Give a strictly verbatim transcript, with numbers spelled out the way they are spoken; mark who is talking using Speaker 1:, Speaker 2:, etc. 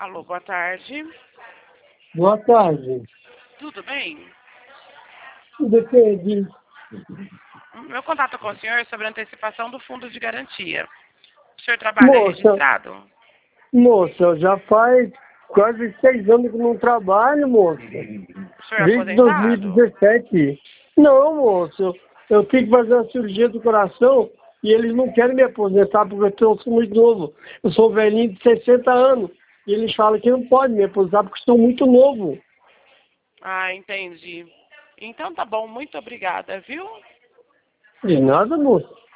Speaker 1: Alô, boa tarde.
Speaker 2: Boa tarde.
Speaker 1: Tudo bem?
Speaker 2: Depende.
Speaker 1: Meu contato com o senhor é sobre a antecipação do fundo de garantia. O senhor trabalha
Speaker 2: Moça,
Speaker 1: registrado?
Speaker 2: moça, já faz quase seis anos que não trabalho, moça.
Speaker 1: O senhor é
Speaker 2: Desde dois mil e
Speaker 1: aposentado?
Speaker 2: dezessete. Não, moça, eu, eu tenho que fazer uma cirurgia do coração e eles não querem me aposentar porque eu sou muito novo. Eu sou velhinho de sessenta anos. E eles falam que não pode me aposentar porque estou muito novo.
Speaker 1: Ah, entendi. Então tá bom, muito obrigada, viu?
Speaker 2: De nada, moça.